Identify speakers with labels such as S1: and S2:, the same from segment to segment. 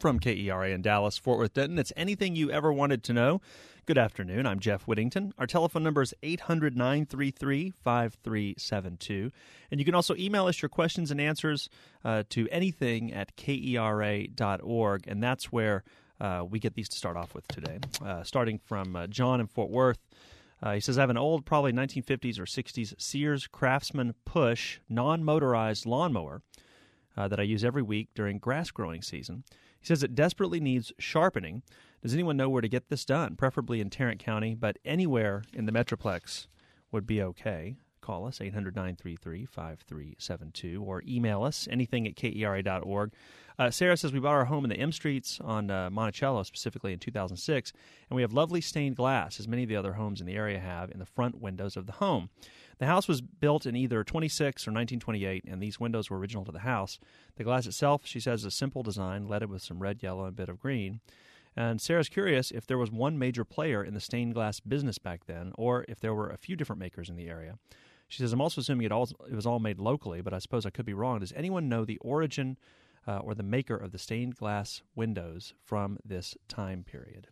S1: From KERA in Dallas, Fort Worth, Denton, it's anything you ever wanted to know. Good afternoon. I'm Jeff Whittington. Our telephone number is 800-933-5372. And you can also email us your questions and answers to anything@kera.org. And that's where we get these to start off with today. Starting from John in Fort Worth. He says, I have an old, probably 1950s or 60s Sears Craftsman Push non-motorized lawnmower that I use every week during grass growing season. He says it desperately needs sharpening. Does anyone know where to get this done? Preferably in Tarrant County, but anywhere in the Metroplex would be okay. Call us, 800-933-5372, or email us, anything@kera.org. Sarah says we bought our home in the M Streets on Monticello, specifically in 2006, and we have lovely stained glass, as many of the other homes in the area have, in the front windows of the home. The house was built in either 26 or 1928, and these windows were original to the house. The glass itself, she says, is a simple design, leaded with some red, yellow, and a bit of green. And Sarah's curious if there was one major player in the stained glass business back then, or if there were a few different makers in the area. She says, I'm also assuming it was all made locally, but I suppose I could be wrong. Does anyone know the origin or the maker of the stained glass windows from this time period?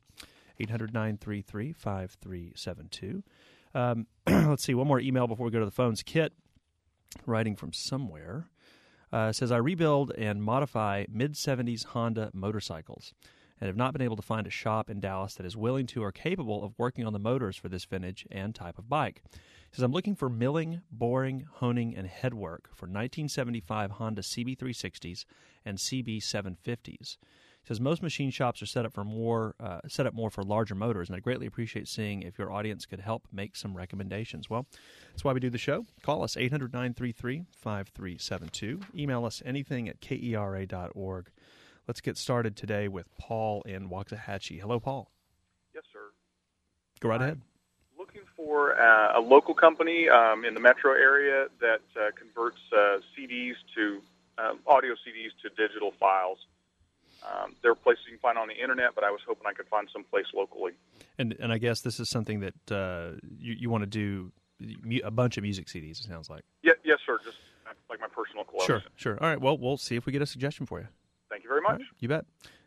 S1: 800-933-5372. Let's see, one more email before we go to the phones. Kit, writing from somewhere, says, I rebuild and modify mid-70s Honda motorcycles and have not been able to find a shop in Dallas that is willing to or capable of working on the motors for this vintage and type of bike. He says, I'm looking for milling, boring, honing, and headwork for 1975 Honda CB360s and CB750s. He says, most machine shops are set up more for larger motors, and I'd greatly appreciate seeing if your audience could help make some recommendations. Well, that's why we do the show. Call us, 800-933-5372. Email us anything@kera.org. Let's get started today with Paul in Waxahachie. Hello, Paul.
S2: Yes, sir.
S1: Go right ahead.
S2: Looking for a local company in the metro area that converts CDs to audio CDs to digital files. There are places you can find on the internet, but I was hoping I could find some place locally.
S1: And I guess this is something that you want to do a bunch of music CDs, it sounds like.
S2: Yes, sir. Just like my personal collection.
S1: Sure. All right. Well, we'll see if we get a suggestion for you.
S2: Thank you very much.
S1: Right, you bet.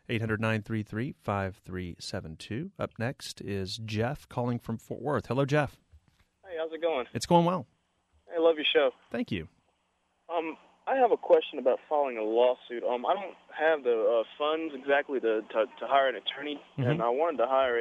S1: 800-933-5372. Up next is Jeff calling from Fort Worth. Hello, Jeff.
S3: Hey, how's it going?
S1: It's going well.
S3: I love your show.
S1: Thank you.
S3: I have a question about filing a lawsuit. I don't have the funds exactly to hire an attorney, and I wanted to hire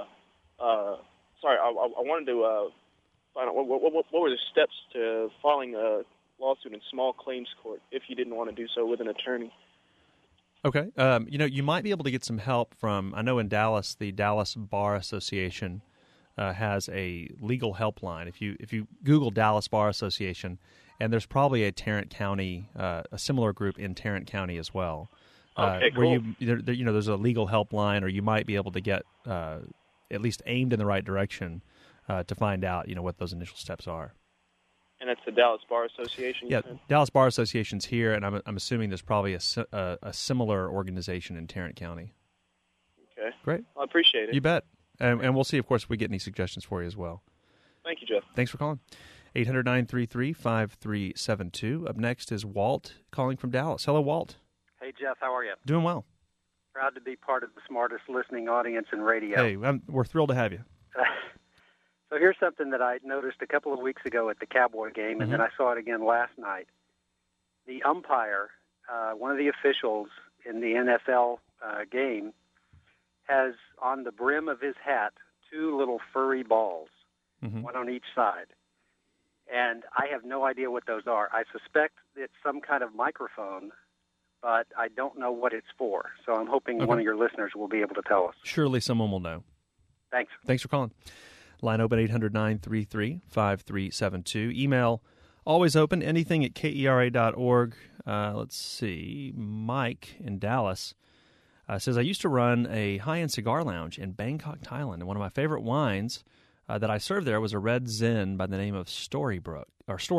S3: I wanted to find out what were the steps to filing a lawsuit in small claims court if you didn't want to do so with an attorney.
S1: Okay. You might be able to get some help from, I know in Dallas, the Dallas Bar Association has a legal helpline. If you Google Dallas Bar Association, and there's probably a Tarrant County, a similar group in Tarrant County as well.
S3: Okay,
S1: cool.
S3: Where
S1: there's a legal helpline, or you might be able to get at least aimed in the right direction to find out, what those initial steps are.
S3: And that's the Dallas Bar Association?
S1: Yeah, Dallas Bar Association's here, and I'm assuming there's probably a similar organization in Tarrant County.
S3: Okay.
S1: Great.
S3: I appreciate it.
S1: You bet. And we'll see, of course, if we get any suggestions for you as well.
S3: Thank you, Jeff.
S1: Thanks for calling. 800-933-5372. Up next is Walt calling from Dallas. Hello, Walt.
S4: Hey, Jeff. How are you?
S1: Doing well.
S4: Proud to be part of the smartest listening audience in radio.
S1: Hey, we're thrilled to have you.
S4: So here's something that I noticed a couple of weeks ago at the Cowboy game, and then I saw it again last night. The umpire, one of the officials in the NFL game, has on the brim of his hat 2 little furry balls, one on each side. And I have no idea what those are. I suspect it's some kind of microphone, but I don't know what it's for. So I'm hoping one of your listeners will be able to tell us.
S1: Surely someone will know.
S4: Thanks.
S1: Thanks for calling. Line open, 800-933-5372. Email always open, anything@kera.org. Let's see. Mike in Dallas says, I used to run a high-end cigar lounge in Bangkok, Thailand, and one of my favorite wines that I served there was a red Zin by the name of Storybook.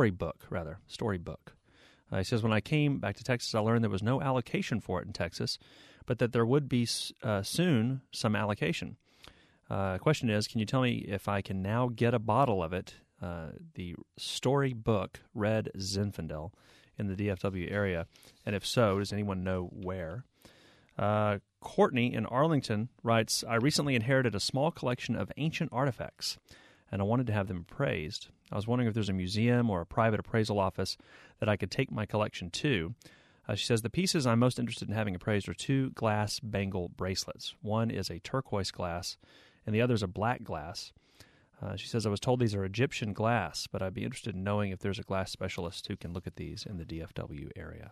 S1: He says, when I came back to Texas, I learned there was no allocation for it in Texas, but that there would be soon some allocation. Question is, can you tell me if I can now get a bottle of it, the Storybook Red Zinfandel, in the DFW area? And if so, does anyone know where? Courtney in Arlington writes, I recently inherited a small collection of ancient artifacts, and I wanted to have them appraised. I was wondering if there's a museum or a private appraisal office that I could take my collection to. She says, the pieces I'm most interested in having appraised are 2 glass bangle bracelets. One is a turquoise glass, and the other is a black glass. She says, I was told these are Egyptian glass, but I'd be interested in knowing if there's a glass specialist who can look at these in the DFW area.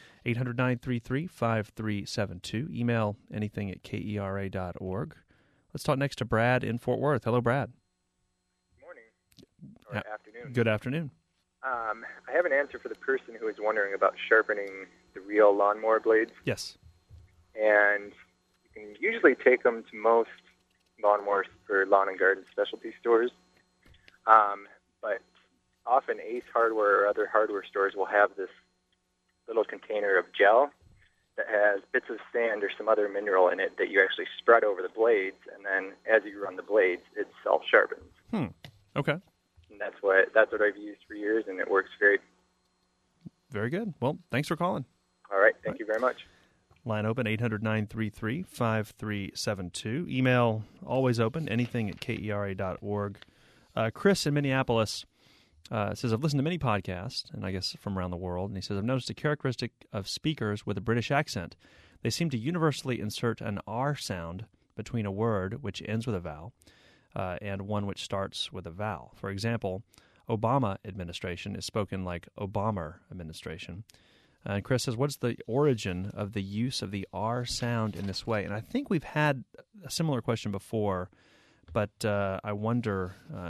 S1: 800-933-5372. Email anything at kera.org. Let's talk next to Brad in Fort Worth. Hello, Brad.
S5: Morning or afternoon.
S1: Good afternoon.
S5: I have an answer for the person who is wondering about sharpening the real lawnmower blades.
S1: Yes.
S5: And you can usually take them to most lawnmowers for lawn and garden specialty stores. But often Ace Hardware or other hardware stores will have this little container of gel that has bits of sand or some other mineral in it that you actually spread over the blades, and then as you run the blades, it self-sharpens.
S1: Okay.
S5: And that's what I've used for years, and it works great.
S1: Very good. Well, thanks for calling.
S5: All right. Thank you very much.
S1: Line open, 800-933-5372. Email always open, anything at kera.org. Chris in Minneapolis says, I've listened to many podcasts, and I guess from around the world, and he says, I've noticed a characteristic of speakers with a British accent. They seem to universally insert an R sound between a word which ends with a vowel and one which starts with a vowel. For example, Obama administration is spoken like Obama administration. And Chris says, what's the origin of the use of the R sound in this way? And I think we've had a similar question before, but I wonder,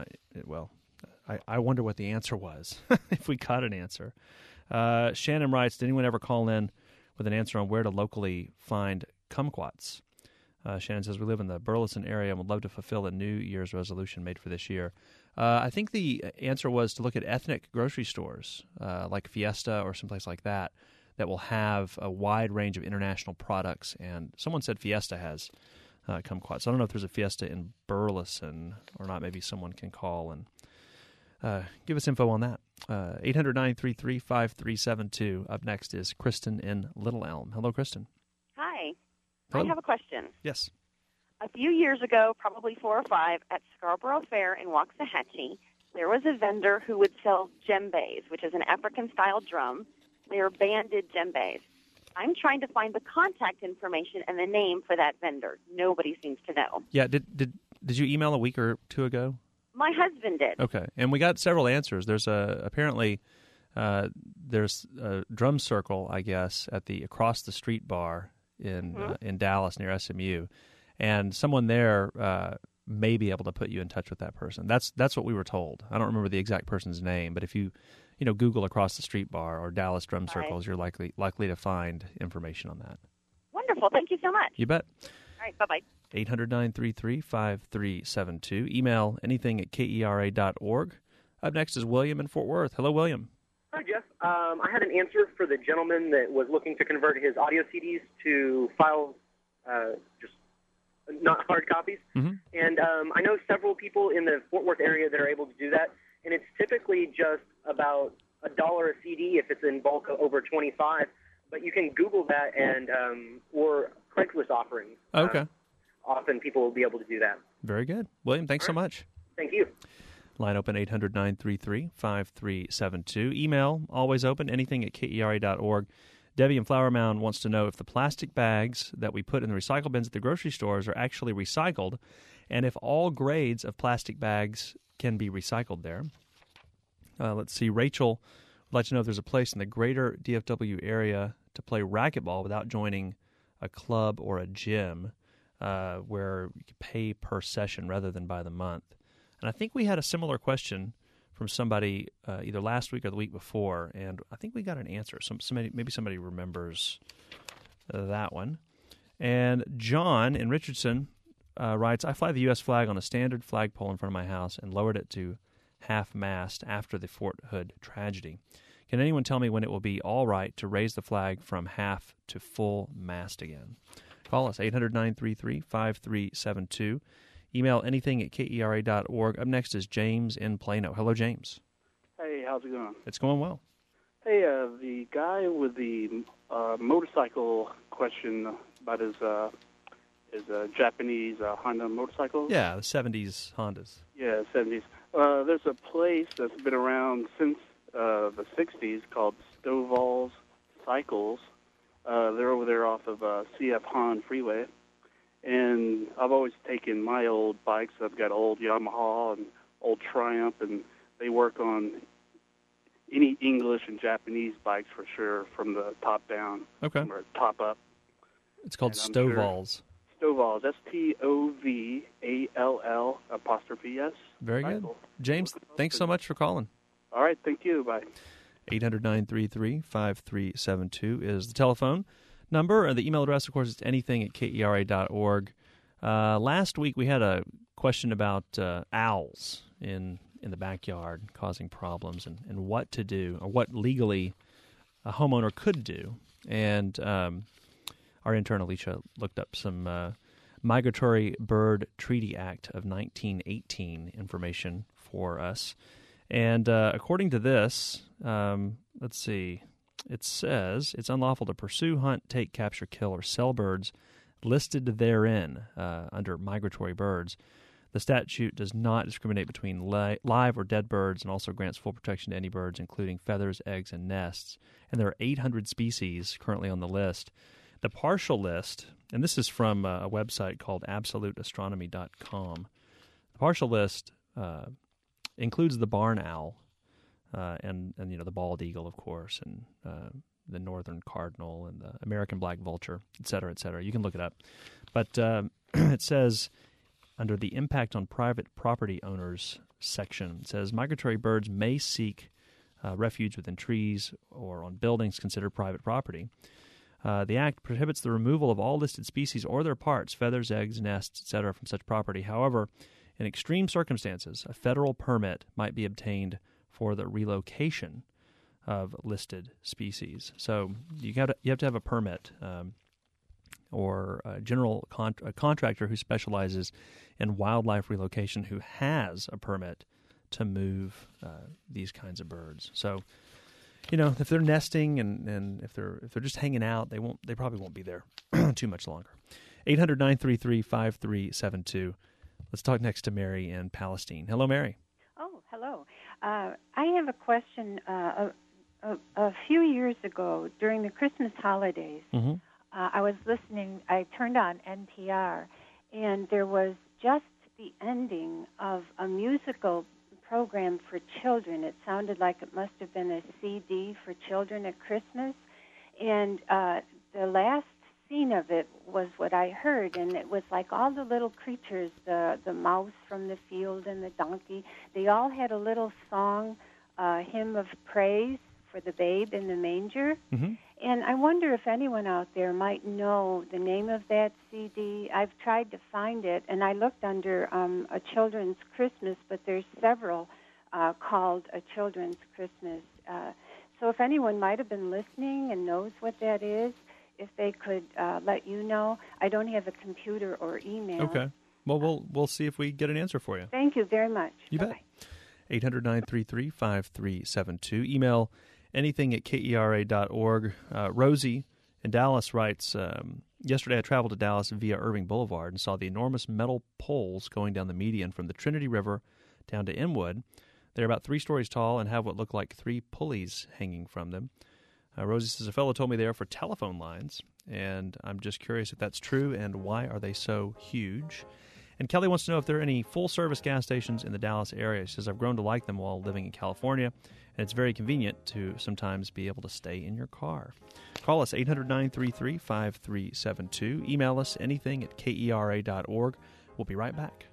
S1: I wonder what the answer was, if we got an answer. Shannon writes, did anyone ever call in with an answer on where to locally find kumquats? Shannon says, we live in the Burleson area and would love to fulfill a New Year's resolution made for this year. I think the answer was to look at ethnic grocery stores like Fiesta or someplace like that will have a wide range of international products. And someone said Fiesta has kumquats. I don't know if there's a Fiesta in Burleson or not. Maybe someone can call and give us info on that. 800-933-5372. Up next is Kristen in Little Elm. Hello, Kristen.
S6: Hi.
S1: Hello.
S6: I have a question.
S1: Yes.
S6: A few years ago, probably 4 or 5, at Scarborough Fair in Waxahachie, there was a vendor who would sell djembes, which is an African-style drum. They are banded djembes. I'm trying to find the contact information and the name for that vendor. Nobody seems to know.
S1: Yeah. Did you email a week or two ago?
S6: My husband did.
S1: Okay, and we got several answers. There's apparently there's a drum circle, I guess, at the Across the Street bar in Dallas near SMU, and someone there may be able to put you in touch with that person. That's what we were told. I don't remember the exact person's name, but if you Google Across the Street bar or Dallas drum circles, you're likely to find information on that.
S6: Wonderful. Thank you so much.
S1: You bet.
S6: All right. Bye-bye.
S1: 800-933-5372. Email anything at kera.org. Up next is William in Fort Worth. Hello, William.
S7: Hi, Jeff. I had an answer for the gentleman that was looking to convert his audio CDs to files, just not hard copies.
S1: Mm-hmm.
S7: And I know several people in the Fort Worth area that are able to do that, and it's typically just about $1 a CD if it's in bulk over 25. But you can Google that and or Craigslist offerings.
S1: Okay.
S7: Often people will be able to do that.
S1: Very good. William, thanks so much.
S7: Thank you.
S1: Line open, 800-933-5372. Email, always open, anything at kera.org. Debbie in Flower Mound wants to know if the plastic bags that we put in the recycle bins at the grocery stores are actually recycled, and if all grades of plastic bags can be recycled there. Let's see. Rachel would like to know if there's a place in the greater DFW area to play racquetball without joining a club or a gym where you can pay per session rather than by the month. And I think we had a similar question from somebody either last week or the week before, and I think we got an answer. Maybe somebody remembers that one. And John in Richardson writes, I fly the U.S. flag on a standard flagpole in front of my house and lowered it to half-mast after the Fort Hood tragedy. Can anyone tell me when it will be all right to raise the flag from half to full mast again? Call us, 800-933-5372. Email anything at kera.org. Up next is James in Plano. Hello, James.
S8: Hey, how's it going?
S1: It's going well.
S8: Hey, the guy with the motorcycle question about his Japanese Honda motorcycles.
S1: Yeah, the 70s Hondas.
S8: Yeah, 70s. There's a place that's been around since the 60s called Stovall's Cycles. They're over there off of CF Hahn Freeway. And I've always taken my old bikes. I've got old Yamaha and old Triumph, and they work on any English and Japanese bikes for sure, from the top down or top up.
S1: It's called Stovall's.
S8: Stovall's, Stovall''S.
S1: Very good. James, thanks so much for calling.
S8: All right, thank you. Bye.
S1: 800-933-5372 is the telephone number. And the email address, of course, is anything@kera.org. Last week we had a question about owls in the backyard causing problems and what to do, or what legally a homeowner could do. And our intern, Alicia, looked up some Migratory Bird Treaty Act of 1918 information for us. And according to this, let's see, it says it's unlawful to pursue, hunt, take, capture, kill, or sell birds listed therein under migratory birds. The statute does not discriminate between live or dead birds, and also grants full protection to any birds, including feathers, eggs, and nests. And there are 800 species currently on the list. The partial list, and this is from a website called absoluteastronomy.com. The partial list includes the barn owl, and the bald eagle, of course, and the northern cardinal, and the American black vulture, et cetera, et cetera. You can look it up. But it says, under the impact on private property owners section, it says migratory birds may seek refuge within trees or on buildings considered private property. The Act prohibits the removal of all listed species or their parts, feathers, eggs, nests, etc., from such property. However, in extreme circumstances, a federal permit might be obtained for the relocation of listed species. So you have to have a permit, or a contractor who specializes in wildlife relocation who has a permit to move these kinds of birds. So, if they're nesting and if they're just hanging out, they probably won't be there too much longer. 800-933-5372. Let's talk next to Mary in Palestine. Hello, Mary.
S9: Oh, hello. I have a question. A few years ago, during the Christmas holidays, I was listening. I turned on NPR, and there was just the ending of a musical program for children. It sounded like it must have been a CD for children at Christmas, and the last scene of it was what I heard, and it was like all the little creatures, the mouse from the field and the donkey, they all had a little song, hymn of praise for the babe in the manger. And I wonder if anyone out there might know the name of that CD. I've tried to find it, and I looked under A Children's Christmas, but there's several called A Children's Christmas. So if anyone might have been listening and knows what that is, if they could let you know. I don't have a computer or email.
S1: Okay. Well, we'll see if we get an answer for you.
S9: Thank you very much.
S1: You bet. 800-933-5372. Email anything@kera.org. Rosie in Dallas writes, yesterday I traveled to Dallas via Irving Boulevard and saw the enormous metal poles going down the median from the Trinity River down to Inwood. They're about 3 stories tall and have what look like 3 pulleys hanging from them. Rosie says, a fellow told me they are for telephone lines, and I'm just curious if that's true and why are they so huge. And Kelly wants to know if there are any full-service gas stations in the Dallas area. She says, I've grown to like them while living in California, and it's very convenient to sometimes be able to stay in your car. Call us, 800-933-5372. Email us anything@kera.org. We'll be right back.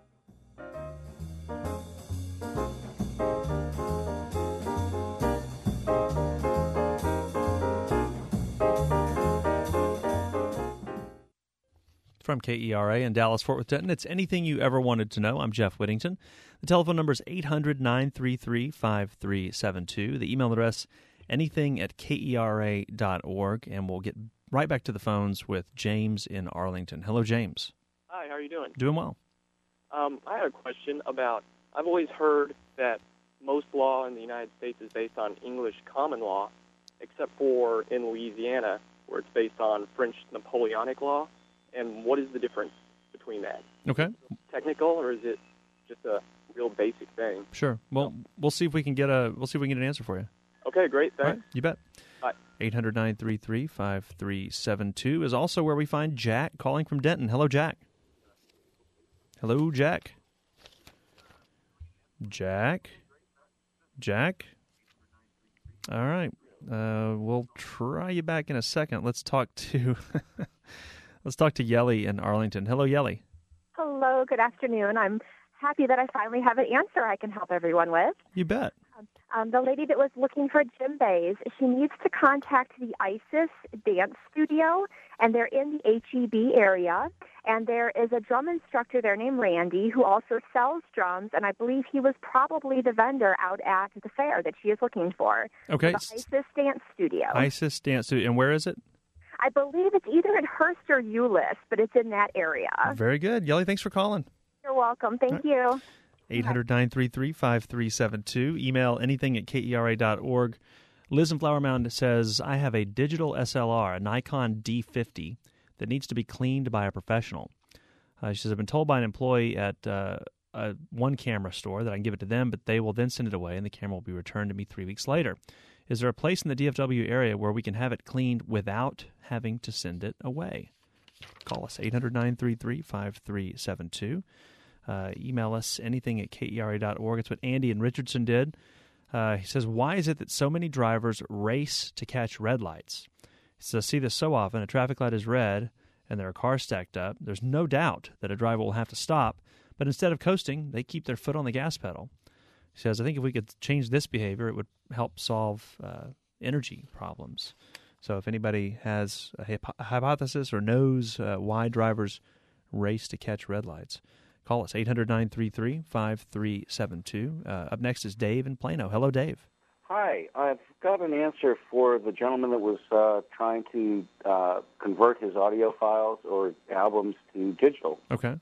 S1: From KERA in Dallas, Fort Worth, Denton, it's anything you ever wanted to know. I'm Jeff Whittington. The telephone number is 800-933-5372. The email address, anything@kera.org. And we'll get right back to the phones with James in Arlington. Hello, James.
S10: Hi, how are you doing?
S1: Doing well.
S10: I had a question about, I've always heard that most law in the United States is based on English common law, except for in Louisiana, where it's based on French Napoleonic law, and what is the difference between that?
S1: Okay.
S10: Technical, or is it just a real basic thing?
S1: Sure. Well, we'll see if we can get an answer for you.
S10: Okay, great. Thanks.
S1: All right, you bet.
S10: Bye.
S1: 800-933-5372 is also where we find Jack calling from Denton. Hello, Jack. Hello, Jack. Jack. All right. We'll try you back in a second. Let's talk to Yelly in Arlington. Hello, Yelly.
S11: Hello, good afternoon. I'm happy that I finally have an answer I can help everyone with.
S1: You bet.
S11: The lady that was looking for djembes, she needs to contact the ISIS Dance Studio, and they're in the HEB area. And there is a drum instructor there named Randy who also sells drums, and I believe he was probably the vendor out at the fair that she is looking for.
S1: Okay.
S11: The ISIS Dance Studio.
S1: ISIS Dance Studio. And where is it?
S11: I believe it's either in Hearst or Euless, but it's in that area.
S1: Very good. Yelly, thanks for calling.
S11: You're welcome. Thank you.
S1: 800-933-5372. Email anything@kera.org. Liz in Flower Mound says, I have a digital SLR, a Nikon D50, that needs to be cleaned by a professional. She says, I've been told by an employee at a one camera store that I can give it to them, but they will then send it away, and the camera will be returned to me 3 weeks later. Is there a place in the DFW area where we can have it cleaned without having to send it away? Call us, 800-933-5372. Email us anything@kera.org. It's what Andy in Richardson did. He says, why is it that so many drivers race to catch red lights? He says, I see this so often. A traffic light is red and there are cars stacked up. There's no doubt that a driver will have to stop, but instead of coasting, they keep their foot on the gas pedal. He says, I think if we could change this behavior, it would help solve energy problems. So if anybody has a hypothesis or knows why drivers race to catch red lights, call us, 800-933-5372. Up next is Dave in Plano. Hello, Dave.
S12: Hi. I've got an answer for the gentleman that was trying to convert his audio files or albums to digital.
S1: Okay.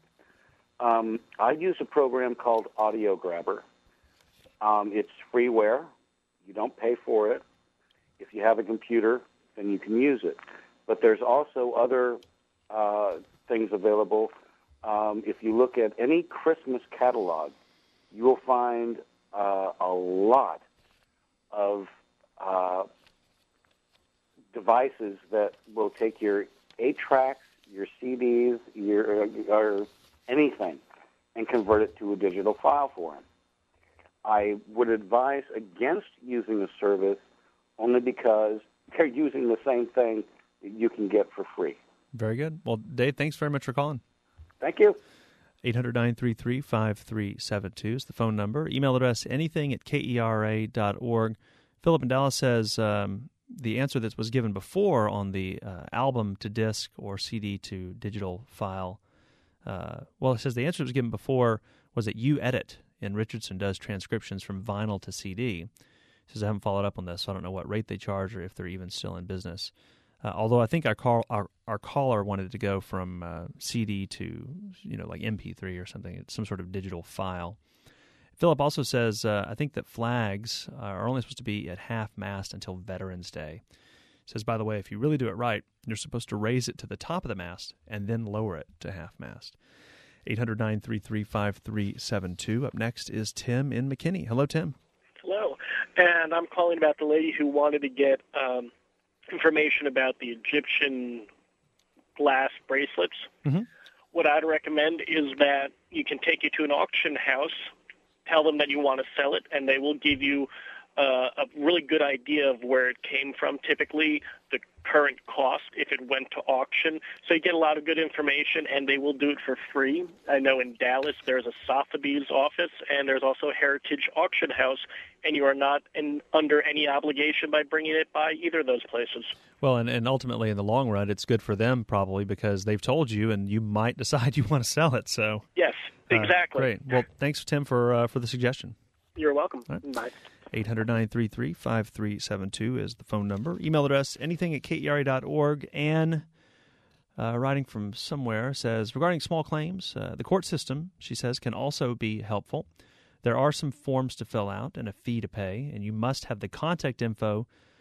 S12: I use a program called Audio Grabber. It's freeware. You don't pay for it. If you have a computer, then you can use it. But there's also other things available. If you look at any Christmas catalog, you will find a lot of devices that will take your 8-tracks, your CDs, or anything, and convert it to a digital file for him. I would advise against using the service only because they're using the same thing that you can get for free.
S1: Very good. Well, Dave, thanks very much for calling.
S12: Thank you.
S1: 800-933-5372 is the phone number. Email address, anything@kera.org. Philip in Dallas says the answer that was given before on the album to disc or CD to digital file, it says the answer that was given before was that YouEdit in Richardson does transcriptions from vinyl to CD. He says, I haven't followed up on this, so I don't know what rate they charge or if they're even still in business. Although I think our caller wanted to go from CD to, like MP3 or something, some sort of digital file. Philip also says, I think that flags are only supposed to be at half-mast until Veterans Day. He says, by the way, if you really do it right, you're supposed to raise it to the top of the mast and then lower it to half-mast. 800-933-5372. Up next is Tim in McKinney. Hello, Tim.
S13: Hello. And I'm calling about the lady who wanted to get information about the Egyptian glass bracelets.
S1: Mm-hmm.
S13: What I'd recommend is that you can take it to an auction house, tell them that you want to sell it, and they will give you a really good idea of where it came from, typically the current cost if it went to auction. So you get a lot of good information, and they will do it for free. I know in Dallas there's a Sotheby's office, and there's also a Heritage Auction House, and you are not under any obligation by bringing it by either of those places.
S1: Well, and ultimately in the long run, it's good for them probably because they've told you, and you might decide you want to sell it. So
S13: yes, exactly.
S1: Great. Well, thanks, Tim, for the suggestion.
S13: You're welcome.
S1: Right.
S13: Bye.
S1: 800-933-5372 is the phone number. Email address, anything@kera.org. Anne, writing from somewhere, says, regarding small claims, the court system, she says, can also be helpful. There are some forms to fill out and a fee to pay, and you must have the contact info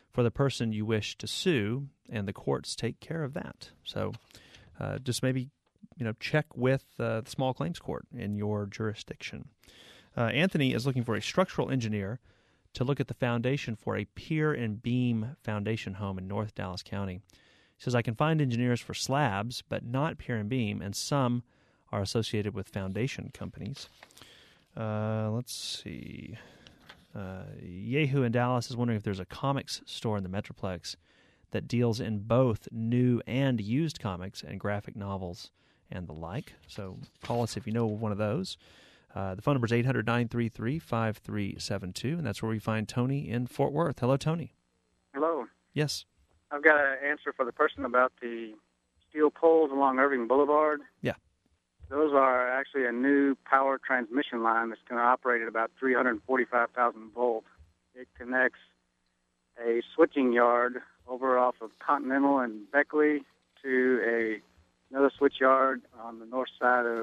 S1: for the person you wish to sue, and the courts take care of that. So just maybe check with the small claims court in your jurisdiction. Anthony is looking for a structural engineer to look at the foundation for a pier and beam foundation home in North Dallas County. He says, I can find engineers for slabs, but not pier and beam, and some are associated with foundation companies. Let's see. Yehu in Dallas is wondering if there's a comics store in the Metroplex that deals in both new and used comics and graphic novels and the like. So call us if you know one of those. The phone number is 800-933-5372, and that's where we find Tony in Fort Worth. Hello, Tony.
S14: Hello.
S1: Yes.
S14: I've got an answer for the person about the steel poles along Irving Boulevard.
S1: Yeah.
S14: Those are actually a new power transmission line that's going to operate at about 345,000 volts. It connects a switching yard over off of Continental and Beckley to another switch yard on the north side of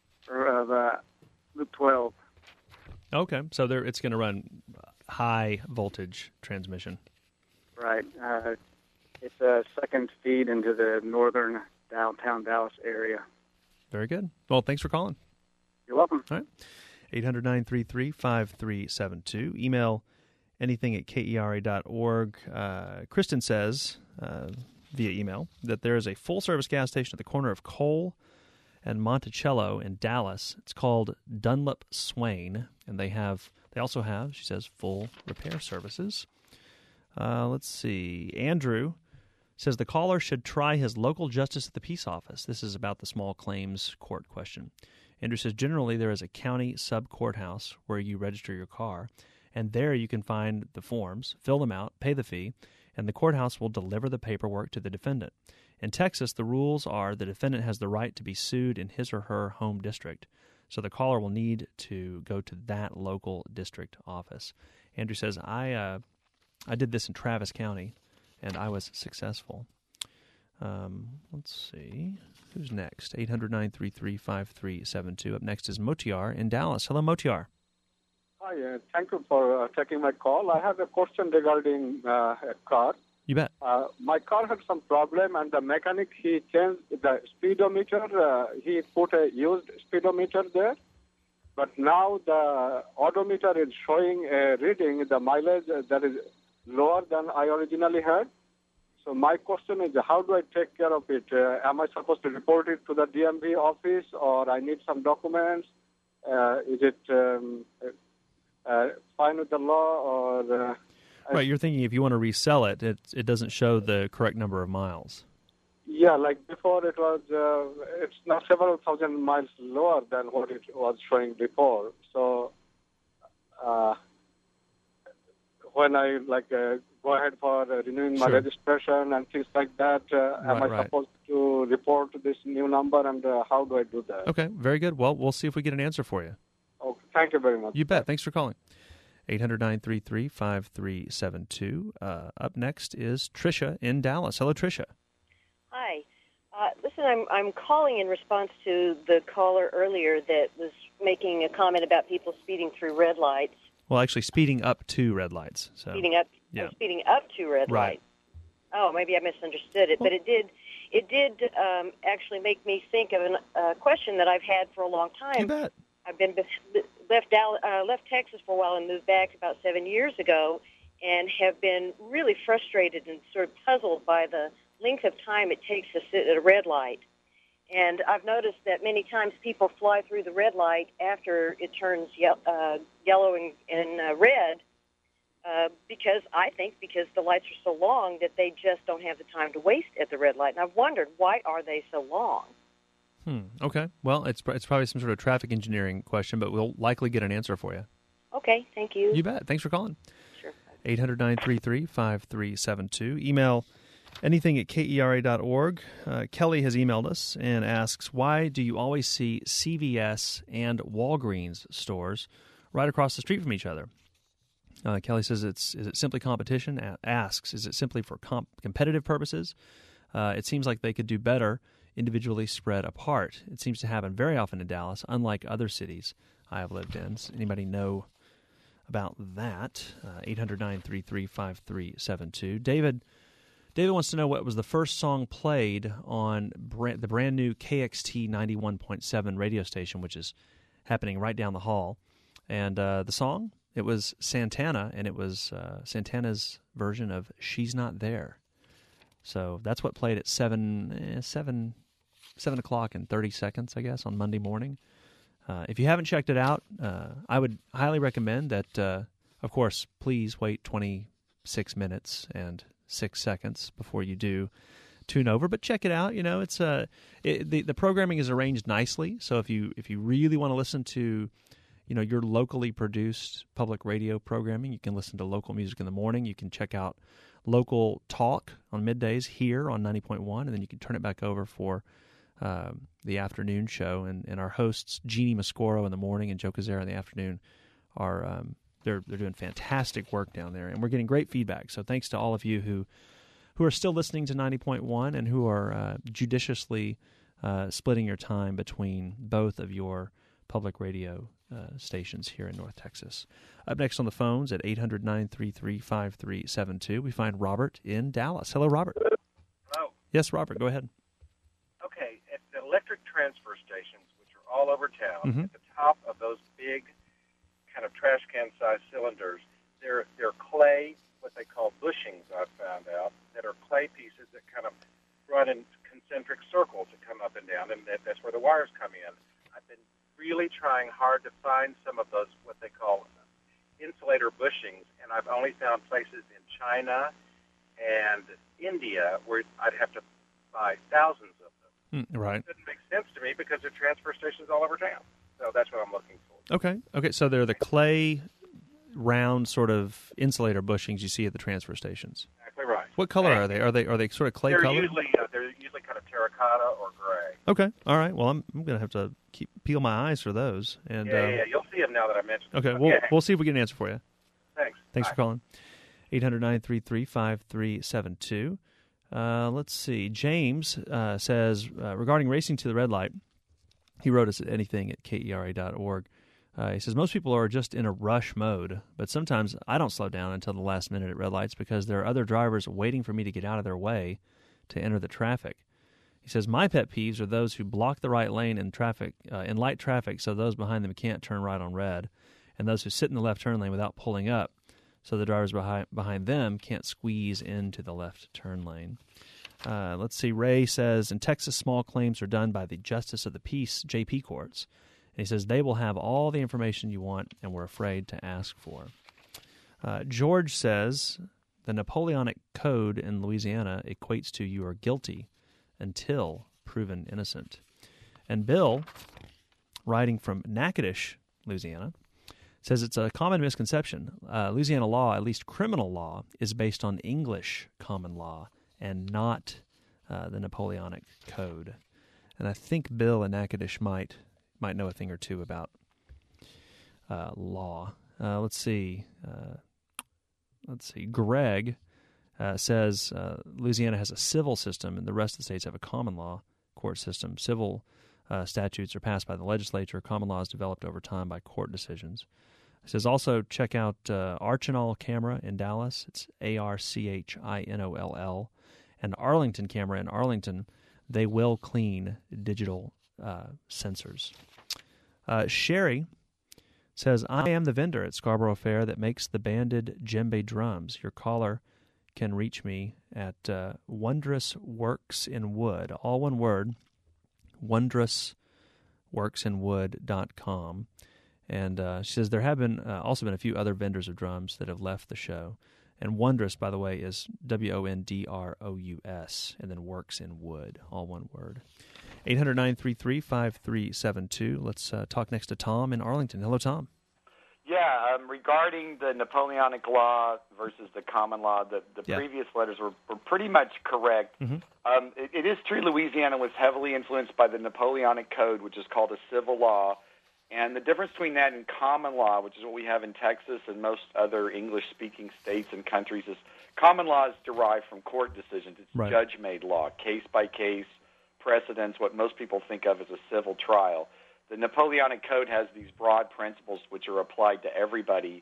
S14: Loop 12.
S1: Okay, so it's going to run high voltage transmission.
S14: Right. It's a second feed into the northern downtown Dallas area.
S1: Very good. Well, thanks for calling.
S14: You're welcome.
S1: All right. 800-933-5372. Email anything at kera.org. Kristen says via email that there is a full-service gas station at the corner of Cole and Monticello in Dallas. It's called Dunlop Swain, and they also have, she says, full repair services. Let's see. Andrew says the caller should try his local justice of the peace office. This is about the small claims court question. Andrew says generally there is a county sub-courthouse where you register your car, and there you can find the forms, fill them out, pay the fee, and the courthouse will deliver the paperwork to the defendant. In Texas, the rules are the defendant has the right to be sued in his or her home district, so the caller will need to go to that local district office. Andrew says, I did this in Travis County, and I was successful. Let's see. Who's next? 800-933-5372. Up next is Motiar in Dallas. Hello, Motiar.
S15: Hi, thank you for taking my call. I have a question regarding a car.
S1: You bet.
S15: My car had some problem, and the mechanic, he changed the speedometer. He put a used speedometer there. But now the odometer is showing a reading, the mileage that is lower than I originally had. So my question is, how do I take care of it? Am I supposed to report it to the DMV office, or I need some documents? Is it fine with the law, or...
S1: Right, you're thinking if you want to resell it, it doesn't show the correct number of miles.
S15: Yeah, like before it was, it's now several thousand miles lower than what it was showing before. So when I go ahead for renewing my registration and things like that, am I supposed to report this new number, and how do I do that?
S1: Okay, very good. Well, we'll see if we get an answer for you.
S15: Okay, thank you very much.
S1: You bet. Thanks for calling. 800-933-5372. Up next is Tricia in Dallas. Hello, Tricia.
S16: Hi. Listen, I'm calling in response to the caller earlier that was making a comment about people speeding through red lights.
S1: Well, actually, speeding up to red lights. So.
S16: Speeding up to red lights. Oh, maybe I misunderstood it, but it did actually make me think of a question that I've had for a long time.
S1: You bet.
S16: I've been left Texas for a while and moved back about 7 years ago, and have been really frustrated and sort of puzzled by the length of time it takes to sit at a red light. And I've noticed that many times people fly through the red light after it turns yellow and red, because the lights are so long that they just don't have the time to waste at the red light. And I've wondered, why are they so long?
S1: Okay. Well, it's probably some sort of traffic engineering question, but we'll likely get an answer for you.
S16: Okay, thank you.
S1: You bet. Thanks for calling.
S16: Sure.
S1: 800-933-5372. Email anything at kera.org. Kelly has emailed us and asks, why do you always see CVS and Walgreens stores right across the street from each other? Kelly says, is it simply competition? Asks, is it simply for competitive purposes? It seems like they could do better individually spread apart. It seems to happen very often in Dallas, unlike other cities I have lived in. Does anybody know about that. 800-933-5372. David wants to know what was the first song played on the brand new KXT 91.7 radio station, which is happening right down the hall. And the song, it was Santana, and it was Santana's version of She's Not There. So that's what played at 7 o'clock and 30 seconds, I guess, on Monday morning. If you haven't checked it out, I would highly recommend that, of course, please wait 26 minutes and 6 seconds before you do tune over. But check it out. You know, it's the programming is arranged nicely. So if you really want to listen to, you know, your locally produced public radio programming, you can listen to local music in the morning. You can check out local talk on middays here on 90.1, and then you can turn it back over for the afternoon show. And our hosts, Jeannie Mascoro in the morning and Joe Kazera in the afternoon, are they're doing fantastic work down there, and we're getting great feedback. So thanks to all of you who are still listening to 90.1 and who are judiciously splitting your time between both of your public radio stations here in North Texas. Up next on the phones at 800-933-5372, we find Robert in Dallas. Hello, Robert.
S17: Hello.
S1: Yes, Robert, go ahead.
S17: Okay, at the electric transfer stations, which are all over town,
S1: Mm-hmm.
S17: at the top of those big kind of trash can-sized cylinders, they're clay, what they call bushings, I've found out, that are clay pieces that kind of run in concentric circles that come up and down, and that's where the wires come in. I've been really trying hard to find some of those, what they call insulator bushings, and I've only found places in China and India where I'd have to buy thousands of them.
S1: Right.
S17: It doesn't make sense to me because there are transfer stations all over town. So that's what I'm looking for.
S1: Okay, so they're the clay, round sort of insulator bushings you see at the transfer stations.
S17: Exactly right.
S1: What color are they? Are they sort of clay
S17: They're
S1: colored?
S17: usually kind of terracotta or gray.
S1: Okay, all right. Well, I'm going to have to peel my eyes for those. And
S17: Yeah, you'll see them now that I mentioned
S1: okay,
S17: them.
S1: we'll see if we get an answer for you.
S17: Thanks.
S1: Thanks for calling. 800-933-5372. Let's see. James says, regarding racing to the red light, he wrote us at anything@kera.org. He says, most people are just in a rush mode, but sometimes I don't slow down until the last minute at red lights because there are other drivers waiting for me to get out of their way to enter the traffic. He says, my pet peeves are those who block the right lane in light traffic so those behind them can't turn right on red, and those who sit in the left turn lane without pulling up so the drivers behind them can't squeeze into the left turn lane. Let's see. Ray says, in Texas, small claims are done by the Justice of the Peace, JP courts. And he says, they will have all the information you want and we're afraid to ask for. George says, the Napoleonic Code in Louisiana equates to you are guilty until proven innocent. And Bill, writing from Natchitoches, Louisiana, says it's a common misconception. Louisiana law, at least criminal law, is based on English common law and not the Napoleonic Code. And I think Bill in Natchitoches might know a thing or two about law. Let's see. Greg says Louisiana has a civil system, and the rest of the states have a common law court system. Civil statutes are passed by the legislature. Common law is developed over time by court decisions. It says also check out Archinol Camera in Dallas. It's ARCHINOLL. And Arlington Camera in Arlington. They will clean digital sensors. Sherry says, I am the vendor at Scarborough Fair that makes the banded djembe drums. Your caller can reach me at Wondrous Works in Wood. All one word, wondrousworksinwood.com. And she says there have been also been a few other vendors of drums that have left the show. And Wondrous, by the way, is WONDROUS, and then Works in Wood, all one word. 800-933-5372. Let's talk next to Tom in Arlington. Hello, Tom.
S18: Yeah, regarding the Napoleonic law versus the common law, the previous letters were pretty much correct.
S1: Mm-hmm.
S18: It is true Louisiana was heavily influenced by the Napoleonic Code, which is called a civil law. And the difference between that and common law, which is what we have in Texas and most other English-speaking states and countries, is common law is derived from court decisions. It's
S1: right.
S18: Judge-made law, case-by-case precedents, what most people think of as a civil trial. The Napoleonic Code has these broad principles which are applied to everybody,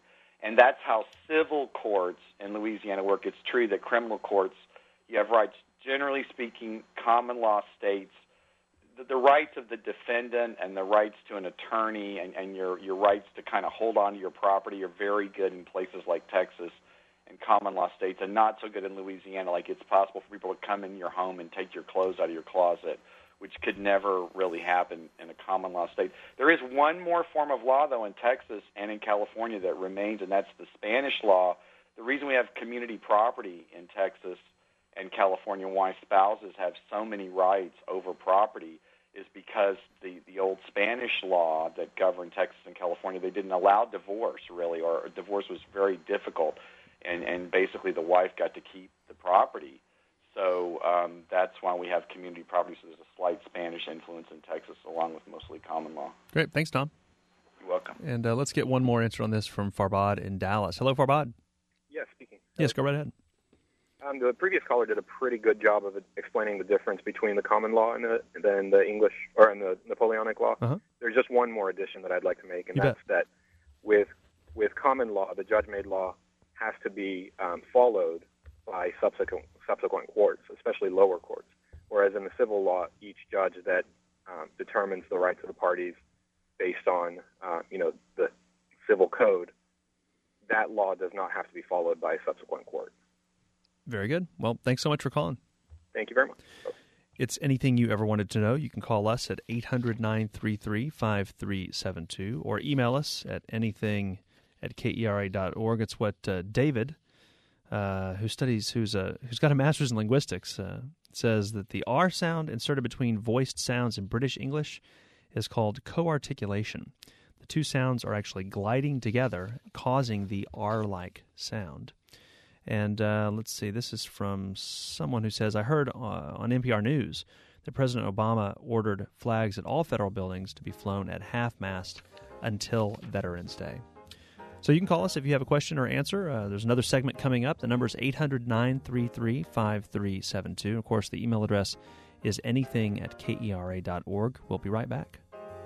S18: And that's how civil courts in Louisiana work. It's true that criminal courts, you have rights. Generally speaking, common law states, the rights of the defendant and the rights to an attorney and your rights to kind of hold on to your property are very good in places like Texas and common law states, and not so good in Louisiana. Like, it's possible for people to come in your home and take your clothes out of your closet, which could never really happen in a common law state. There is one more form of law, though, in Texas and in California that remains, and that's the Spanish law. The reason we have community property in Texas and California, why spouses have so many rights over property, is because the old Spanish law that governed Texas and California, they didn't allow divorce, really, or divorce was very difficult, and basically the wife got to keep the property. So that's why we have community property. So there's a slight Spanish influence in Texas, along with mostly common law.
S1: Great. Thanks, Tom.
S18: You're welcome.
S1: And let's get one more answer on this from Farbad in Dallas. Hello, Farbad.
S19: Yes, speaking.
S1: Yes, go right ahead.
S19: The previous caller did a pretty good job of explaining the difference between the common law and the English and the Napoleonic law.
S1: Uh-huh.
S19: There's just one more addition that I'd like to make, and
S1: You
S19: that's that with common law, the judge-made law has to be followed by subsequent courts, especially lower courts. Whereas in the civil law, each judge that determines the rights of the parties based on the civil code, that law does not have to be followed by a subsequent court.
S1: Very good. Well, thanks so much for calling.
S19: Thank you very much.
S1: It's anything you ever wanted to know. You can call us at 800-933-5372 or email us at anything@kera.org. It's what David, who's got a master's in linguistics, says that the R sound inserted between voiced sounds in British English is called co-articulation. The two sounds are actually gliding together, causing the R-like sound. And let's see, this is from someone who says, I heard on NPR News that President Obama ordered flags at all federal buildings to be flown at half-mast until Veterans Day. So you can call us if you have a question or answer. There's another segment coming up. The number is 800-933-5372. And of course, the email address is anything@kera.org. We'll be right back.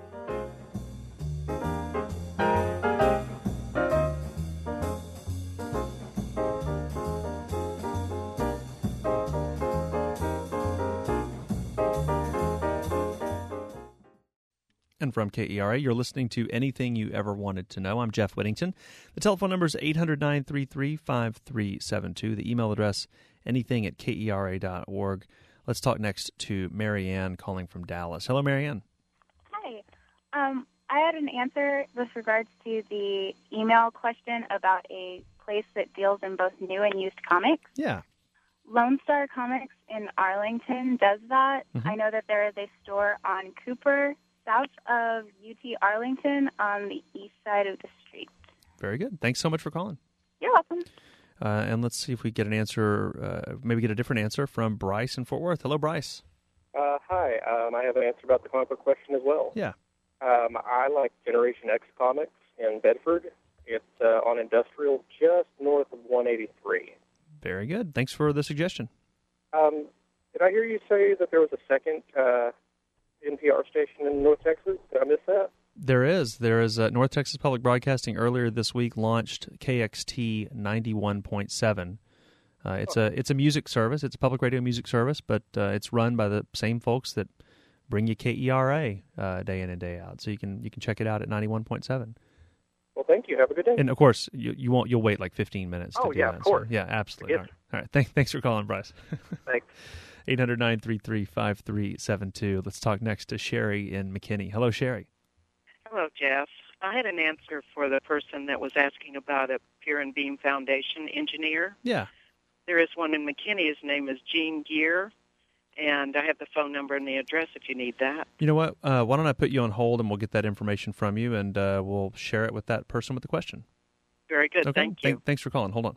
S1: And from KERA, you're listening to Anything You Ever Wanted to Know. I'm Jeff Whittington. The telephone number is 800-933-5372. The email address, anything@kera.org. Let's talk next to Marianne calling from Dallas. Hello, Marianne.
S20: Hi. I had an answer with regards to the email question about a place that deals in both new and used comics.
S1: Yeah.
S20: Lone Star Comics in Arlington does that.
S1: Mm-hmm.
S20: I know that there is a store on Cooper, south of UT Arlington, on the east side of the street.
S1: Very good. Thanks so much for calling.
S20: You're welcome.
S1: And let's see if we get an answer, maybe get a different answer from Bryce in Fort Worth. Hello, Bryce.
S21: Hi. I have an answer about the comic book question as well.
S1: Yeah.
S21: I like Generation X Comics in Bedford. It's on Industrial, just north of 183.
S1: Very good. Thanks for the suggestion.
S21: Did I hear you say that there was a second NPR station in North Texas? Did I miss that?
S1: There is. North Texas Public Broadcasting earlier this week launched KXT 91.7. It's a music service. It's a public radio music service, but it's run by the same folks that bring you KERA day in and day out. So you can check it out at 91.7.
S21: Well, thank you. Have a good day.
S1: And of course, you'll wait like 15 minutes.
S21: Oh,
S1: to do
S21: yeah,
S1: that.
S21: of course.
S1: So, yeah, absolutely.
S21: Yes.
S1: All right. Thanks for calling, Bryce.
S21: Thanks.
S1: 800-933-5372. Let's talk next to Sherry in McKinney. Hello, Sherry.
S22: Hello, Jeff. I had an answer for the person that was asking about a Pier and Beam Foundation engineer.
S1: Yeah.
S22: There is one in McKinney. His name is Gene Gear, and I have the phone number and the address if you need that.
S1: You know what? Why don't I put you on hold, and we'll get that information from you, and we'll share it with that person with the question.
S22: Very good.
S1: Okay.
S22: Thank you.
S1: Thanks for calling. Hold on.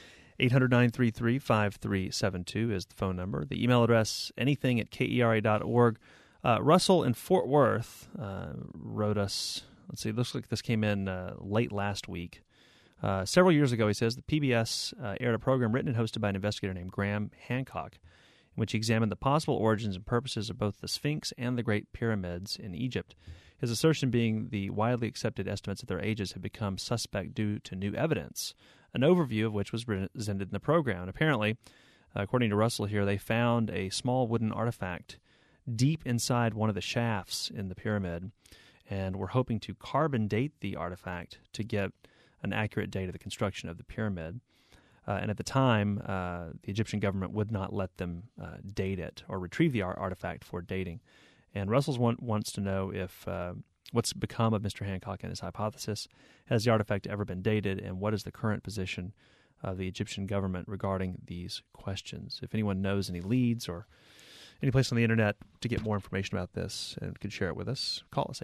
S1: 800-933-5372 is the phone number. The email address, anything@kera.org. Russell in Fort Worth wrote us, let's see, it looks like this came in late last week. Several years ago, he says, the PBS aired a program written and hosted by an investigator named Graham Hancock, in which he examined the possible origins and purposes of both the Sphinx and the Great Pyramids in Egypt. His assertion being the widely accepted estimates of their ages have become suspect due to new evidence, an overview of which was presented in the program. And apparently, according to Russell here, they found a small wooden artifact deep inside one of the shafts in the pyramid, and we're hoping to carbon date the artifact to get an accurate date of the construction of the pyramid. And at the time, the Egyptian government would not let them date it or retrieve the artifact for dating. And Russell wants to know if what's become of Mr. Hancock and his hypothesis. Has the artifact ever been dated, and what is the current position of the Egyptian government regarding these questions? If anyone knows any leads or any place on the internet to get more information about this and could share it with us, call us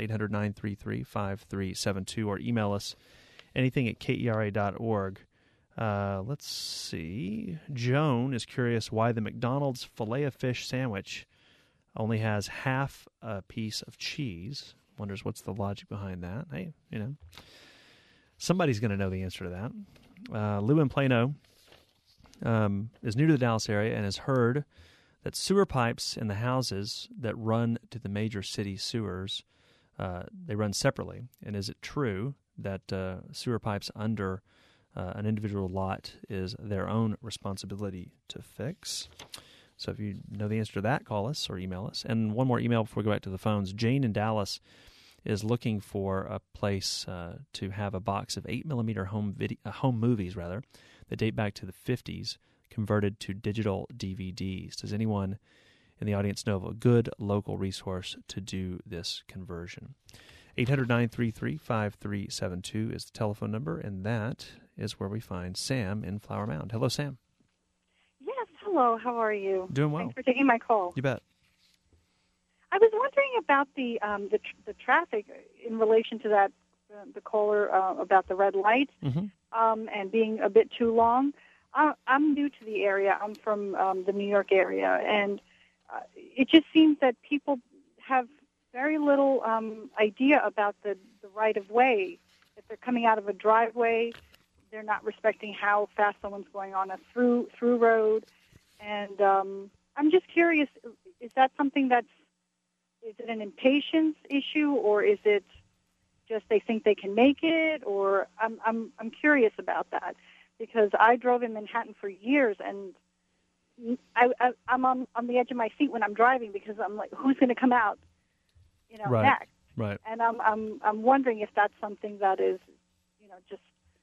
S1: 800-933-5372 or email us anything at kera.org. Let's see. Joan is curious why the McDonald's Filet-O-Fish sandwich only has half a piece of cheese. Wonders what's the logic behind that. Hey, somebody's going to know the answer to that. Lou in Plano is new to the Dallas area and has heard that sewer pipes in the houses that run to the major city sewers, they run separately. And is it true that sewer pipes under an individual lot is their own responsibility to fix? So if you know the answer to that, call us or email us. And one more email before we go back to the phones. Jane in Dallas is looking for a place to have a box of 8mm home movies that date back to the 50s, converted to digital DVDs. Does anyone in the audience know of a good local resource to do this conversion? 800-933-5372 is the telephone number, and that is where we find Sam in Flower Mound. Hello, Sam.
S2: Yes, hello. How are you?
S1: Doing well.
S2: Thanks for taking my call.
S1: You bet.
S2: I was wondering about the traffic in relation to that, the caller about the red light and being a bit too long. I'm new to the area. I'm from the New York area, and it just seems that people have very little idea about the right of way. If they're coming out of a driveway, they're not respecting how fast someone's going on a through road. And I'm just curious, is that something is it an impatience issue, or is it just they think they can make it? Or I'm curious about that, because I drove in Manhattan for years, and I'm on the edge of my seat when I'm driving, because I'm like, who's going to come out, next?
S1: Right.
S2: And I'm wondering if that's something that is, just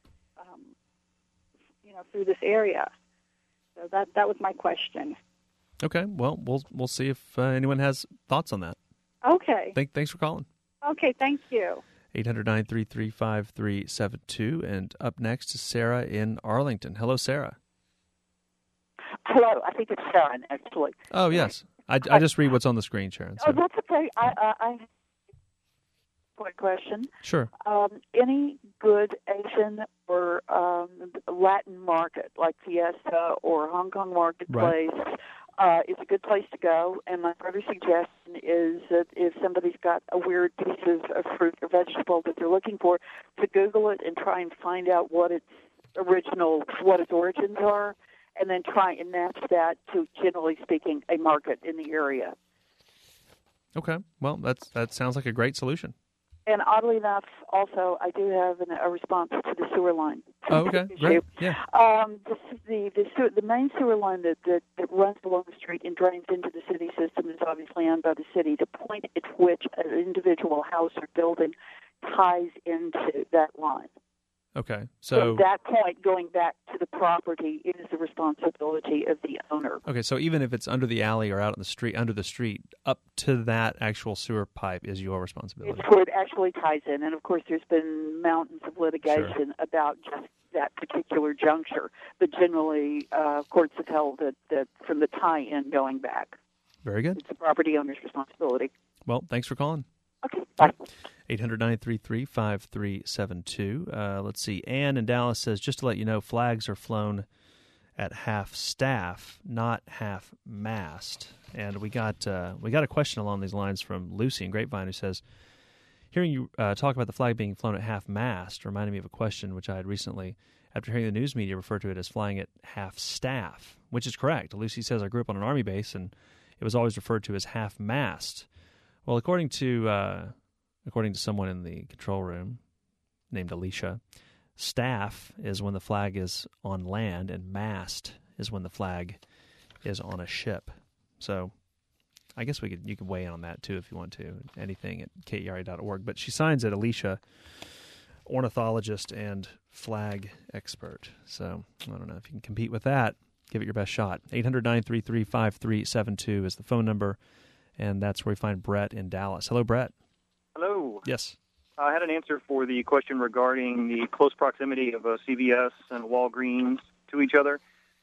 S2: through this area. So that was my question.
S1: Okay. Well, we'll see if anyone has thoughts on that.
S2: Okay.
S1: Thanks for calling.
S2: Okay. Thank you.
S1: 800-933-5372. And up next is Sarah in Arlington. Hello, Sarah.
S3: Hello. I think it's Sharon, actually.
S1: Oh, yes. I just read what's on the screen, Sharon. So.
S3: Oh, that's okay. I have a quick question.
S1: Sure.
S3: Any good Asian or Latin market, like Fiesta or Hong Kong Marketplace, is a good place to go. And my further suggestion is that if somebody's got a weird piece of fruit or vegetable that they're looking for, to Google it and try and find out what its origins are, and then try and match that to, generally speaking, a market in the area.
S1: Okay. Well, that sounds like a great solution.
S3: And oddly enough, also, I do have a response to the sewer line.
S1: Oh, okay. Great. Yeah.
S3: The main sewer line that runs along the street and drains into the city system is obviously owned by the city. The point at which an individual house or building ties into that line.
S1: Okay.
S3: So that point, going back to the property, is the responsibility of the owner.
S1: Okay, so even if it's under the alley or out in the street, under the street, up to that actual sewer pipe is your responsibility.
S3: It's where it actually ties in. And, of course, there's been mountains of litigation about just that particular juncture. But generally, courts have held that from the tie-in going back.
S1: Very good.
S3: It's the property owner's responsibility.
S1: Well, thanks for calling.
S3: Okay, bye.
S1: 800-933-5372. Let's see. Ann in Dallas says, just to let you know, flags are flown at half staff, not half mast. And we got a question along these lines from Lucy in Grapevine, who says, hearing you talk about the flag being flown at half mast reminded me of a question which I had recently after hearing the news media refer to it as flying at half staff, which is correct. Lucy says, I grew up on an Army base, and it was always referred to as half mast. Well, according to someone in the control room named Alicia, staff is when the flag is on land, and mast is when the flag is on a ship. So I guess you could weigh in on that too if you want to. Anything at KERA.org. But she signs it Alicia, ornithologist and flag expert. So I don't know if you can compete with that. Give it your best shot. 800-933-5372 is the phone number, and that's where we find Brett in Dallas. Hello, Brett.
S4: Hello.
S1: Yes.
S4: I had an answer for the question regarding the close proximity of a CVS and a Walgreens to each other.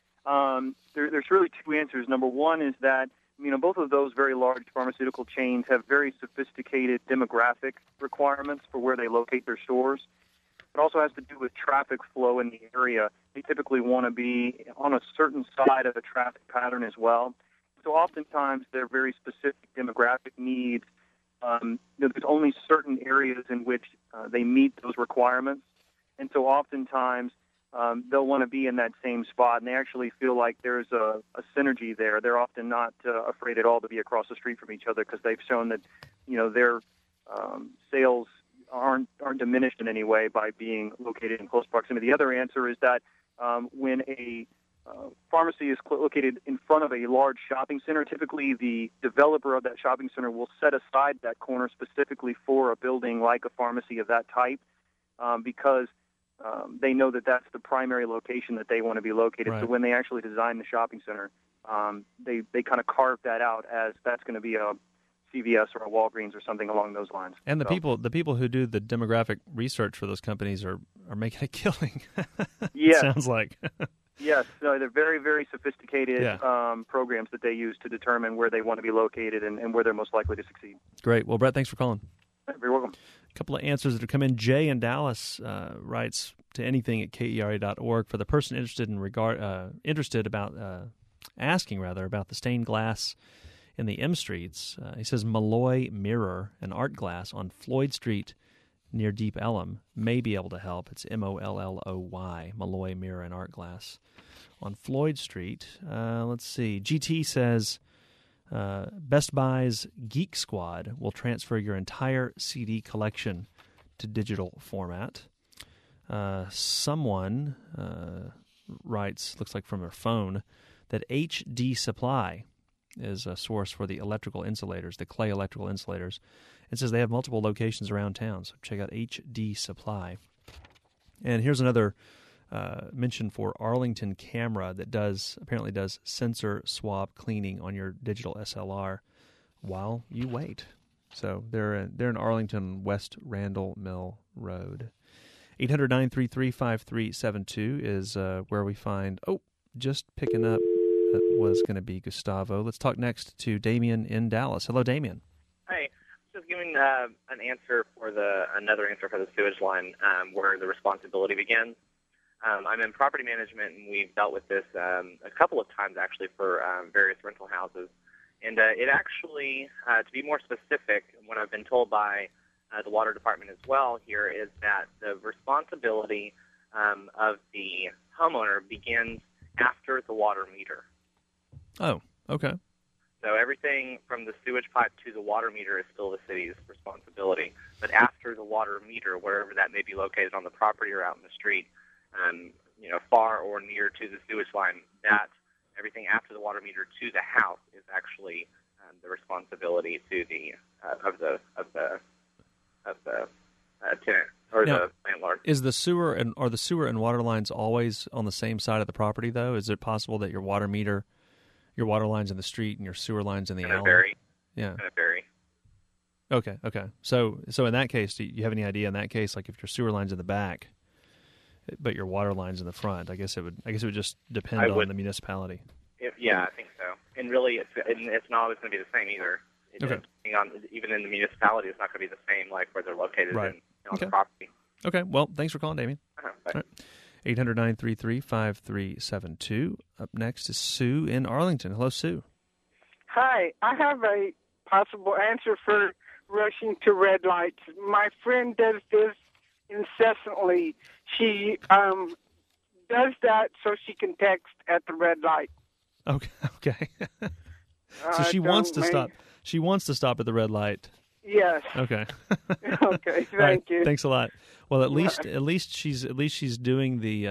S4: There's really two answers. Number one is that, both of those very large pharmaceutical chains have very sophisticated demographic requirements for where they locate their stores. It also has to do with traffic flow in the area. They typically want to be on a certain side of a traffic pattern as well. So oftentimes they're very specific demographic needs. There's only certain areas in which they meet those requirements. And so oftentimes they'll want to be in that same spot, and they actually feel like there's a synergy there. They're often not afraid at all to be across the street from each other because they've shown that, their sales aren't diminished in any way by being located in close proximity. The other answer is that when a pharmacy is located in front of a large shopping center, typically the developer of that shopping center will set aside that corner specifically for a building like a pharmacy of that type because they know that that's the primary location that they want to be located. Right. So when they actually design the shopping center, they kind of carve that out as that's going to be a CVS or a Walgreens or something along those lines.
S1: And the people who do the demographic research for those companies are making a killing.
S4: Yes.
S1: It sounds like.
S4: Yes, they're very, very sophisticated programs that they use to determine where they want to be located and where they're most likely to succeed.
S1: Great. Well, Brett, thanks for calling.
S4: You're welcome.
S1: A couple of answers that have come in. Jay in Dallas writes to anything at KERA.org for the person interested about the stained glass in the M Streets. He says Malloy Mirror, an art glass on Floyd Street near Deep Ellum, may be able to help. It's Molloy, Malloy Mirror and Art Glass on Floyd Street. Let's see. GT says Best Buy's Geek Squad will transfer your entire CD collection to digital format. Someone writes, looks like from their phone, that HD Supply is a source for the electrical insulators, the clay electrical insulators. It says they have multiple locations around town, so check out HD Supply. And here's another mention for Arlington Camera that apparently does sensor swab cleaning on your digital SLR while you wait. So they're in Arlington, West Randall Mill Road. 800-933-5372 is where we find, just picking up, that was going to be Gustavo. Let's talk next to Damien in Dallas. Hello, Damien.
S5: Hi. Just giving another answer for the sewage line where the responsibility begins. I'm in property management, and we've dealt with this a couple of times, actually, for various rental houses. And it actually, to be more specific, what I've been told by the water department as well here is that the responsibility of the homeowner begins after the water meter.
S1: Oh, okay.
S5: So everything from the sewage pipe to the water meter is still the city's responsibility. But after the water meter, wherever that may be located on the property or out in the street, far or near to the sewage line, that everything after the water meter to the house is actually the responsibility to the tenant or
S1: now,
S5: the landlord.
S1: Is the sewer and water lines always on the same side of the property though? Is it possible that your water line's in the street and your sewer line's in the alley?
S5: Vary.
S1: Yeah.
S5: Kind of vary.
S1: Okay. So in that case, do you have any idea in that case, like if your sewer line's in the back, but your water line's in the front? I guess it would just depend on the municipality.
S5: I think so. And really, it's not always going to be the same either. Depending on, even in the municipality, it's not going to be the same like where they're located on the property.
S1: Okay. Well, thanks for calling, Damien.
S5: Bye.
S1: All right. 800-933-5372. Up next is Sue in Arlington. Hello, Sue.
S23: Hi. I have a possible answer for rushing to red lights. My friend does this incessantly. She does that so she can text at the red light.
S1: Okay. So she wants to stop. She wants to stop at the red light.
S23: Yes.
S1: Okay.
S23: Okay. Thank you.
S1: Thanks a lot. Well, at least she's doing the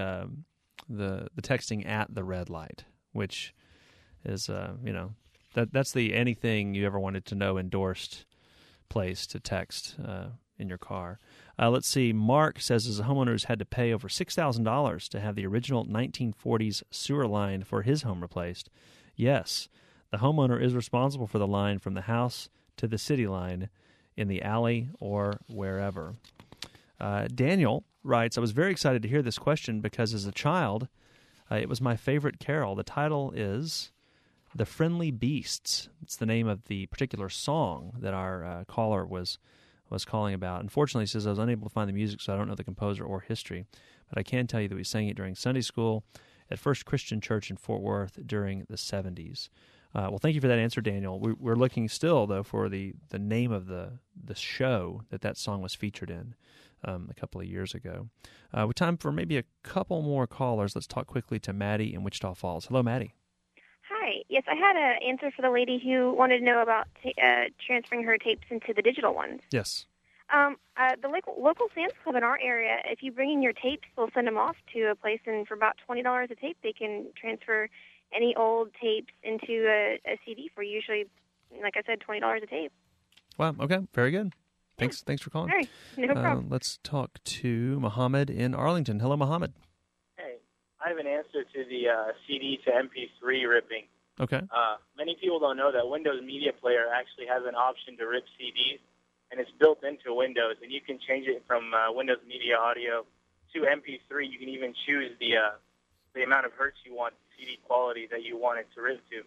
S1: texting at the red light, which is that's the anything you ever wanted to know endorsed place to text in your car. Let's see. Mark says his homeowners had to pay over $6,000 to have the original 1940s sewer line for his home replaced. Yes, the homeowner is responsible for the line from the house to the city line in the alley or wherever. Daniel writes, I was very excited to hear this question because as a child, it was my favorite carol. The title is The Friendly Beasts. It's the name of the particular song that our caller was calling about. Unfortunately, he says, I was unable to find the music, so I don't know the composer or history. But I can tell you that we sang it during Sunday school at First Christian Church in Fort Worth during the 70s. Well, thank you for that answer, Daniel. We're looking still, though, for the name of the show that song was featured in a couple of years ago. With time for maybe a couple more callers, let's talk quickly to Maddie in Wichita Falls. Hello, Maddie.
S6: Hi. Yes, I had an answer for the lady who wanted to know about transferring her tapes into the digital ones.
S1: Yes.
S6: The local Sam's Club in our area, if you bring in your tapes, they'll send them off to a place, and for about $20 a tape, they can transfer any old tapes into a CD for usually, like I said, $20 a tape.
S1: Wow. Okay. Very good. Thanks for calling.
S6: All right. No problem.
S1: Let's talk to Mohammed in Arlington. Hello, Mohammed.
S7: Hey, I have an answer to the CD to MP3 ripping.
S1: Okay.
S7: Many people don't know that Windows Media Player actually has an option to rip CDs, and it's built into Windows, and you can change it from Windows Media Audio to MP3. You can even choose the amount of hertz you want, CD quality that you want it to rip to.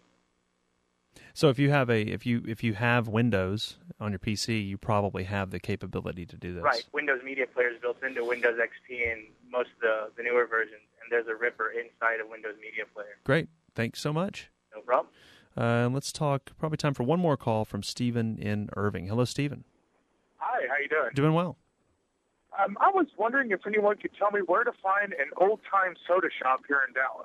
S1: So if you have if you have Windows on your PC, you probably have the capability to do this.
S7: Right. Windows Media Player is built into Windows XP and most of the newer versions, and there's a ripper inside of Windows Media Player.
S1: Great. Thanks so much.
S7: No problem.
S1: Let's talk, probably time for one more call from Stephen in Irving. Hello, Stephen.
S8: Hi, how you doing?
S1: Doing well.
S8: I was wondering if anyone could tell me where to find an old-time soda shop here in Dallas.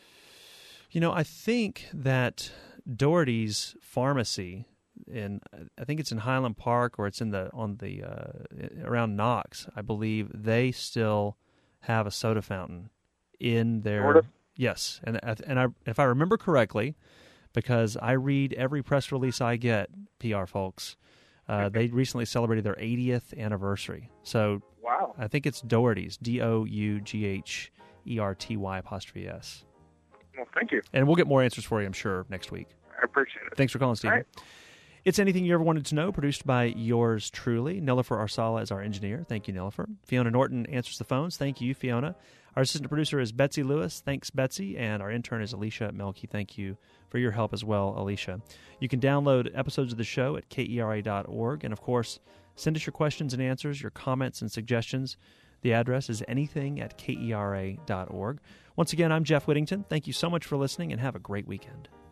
S1: I think that Doherty's Pharmacy I think it's in Highland Park, or it's around Knox. I believe they still have a soda fountain in their.
S8: Florida?
S1: Yes, and if I remember correctly, because I read every press release I get, PR folks, they recently celebrated their 80th anniversary. So
S8: wow,
S1: I think it's Doherty's, DOUGHERTY''S.
S8: Well, thank you.
S1: And we'll get more answers for you, I'm sure, next week.
S8: I appreciate it.
S1: Thanks for calling, Stephen.
S8: Right.
S1: It's Anything You Ever Wanted to Know, produced by yours truly. Nilifer Arsala is our engineer. Thank you, Nilifer. Fiona Norton answers the phones. Thank you, Fiona. Our assistant producer is Betsy Lewis. Thanks, Betsy. And our intern is Alicia Melky. Thank you for your help as well, Alicia. You can download episodes of the show at KERA.org. And, of course, send us your questions and answers, your comments and suggestions. The address is anything@KERA.org. Once again, I'm Jeff Whittington. Thank you so much for listening, and have a great weekend.